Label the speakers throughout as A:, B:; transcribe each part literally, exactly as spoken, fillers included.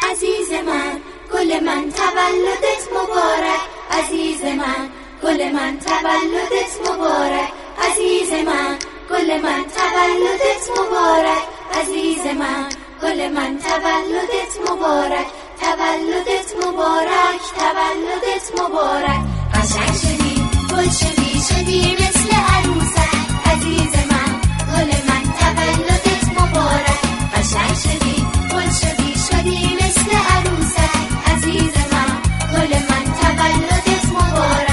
A: عزیز من گل من تولدت مبارک، عزیز من گل من تولدت مبارک، عزیز من گل من تولدت مبارک، عزیز من گل من تولدت مبارک، تولدت مبارک، تولدت مبارک. قشنگ شدی گل شدی شدی مثل عروسک، عزیز من گل من تولدت مبارک، قشنگ شدی گل شدی شدی مثل عروسک، عزیز من گل من تولدت مبارک.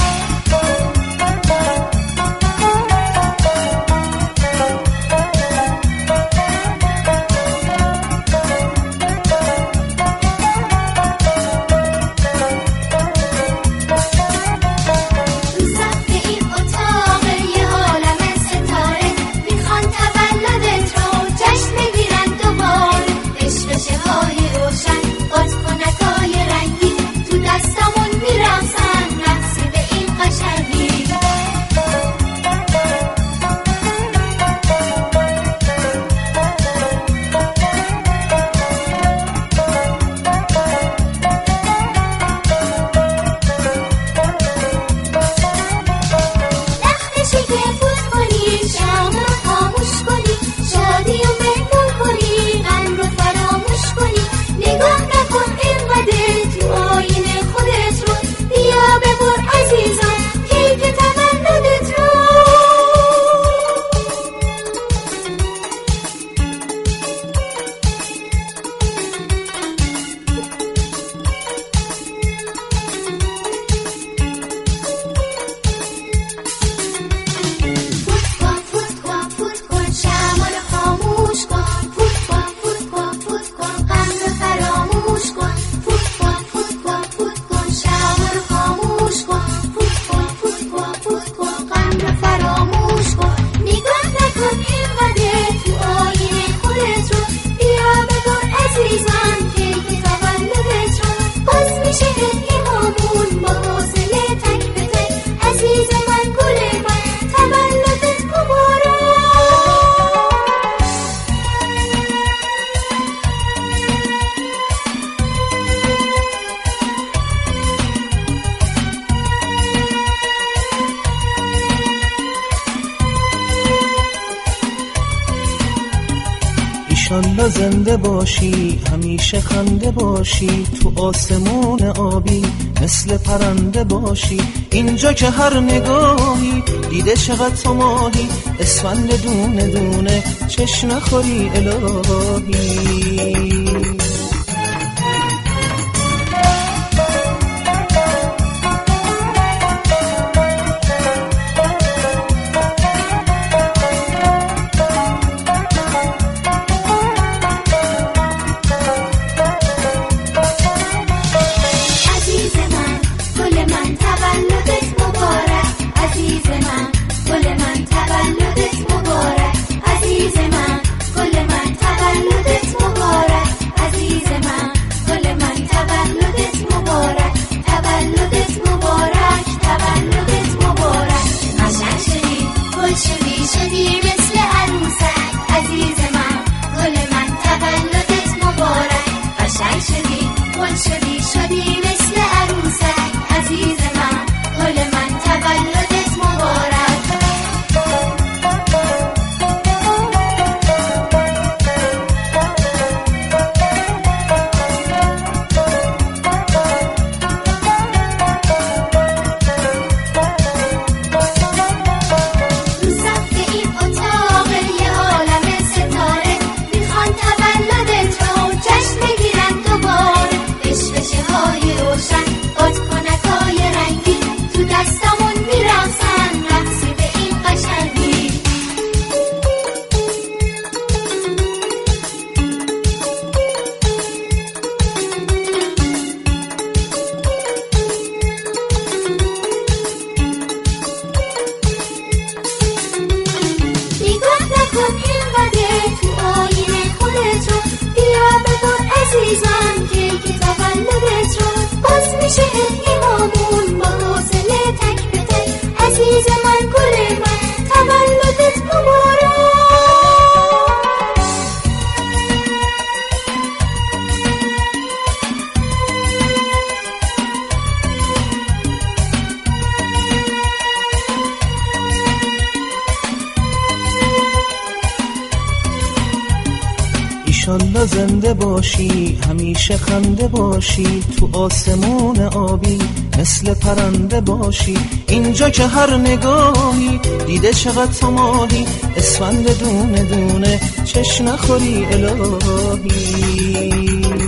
B: ایشالله زنده باشی همیشه خنده باشی، تو آسمون آبی مثل پرنده باشی، اینجا که هر نگاهی دیده چقدر تو ماهی، اسفند دونه دونه چشم خوری الهی. ایشالله زنده باشی، همیشه خنده باشی، تو آسمون آبی مثل پرنده باشی. اینجا که هر نگاهی دیده چقدر تو ماهی، اسفند دونه دونه چشم نخوری الهی.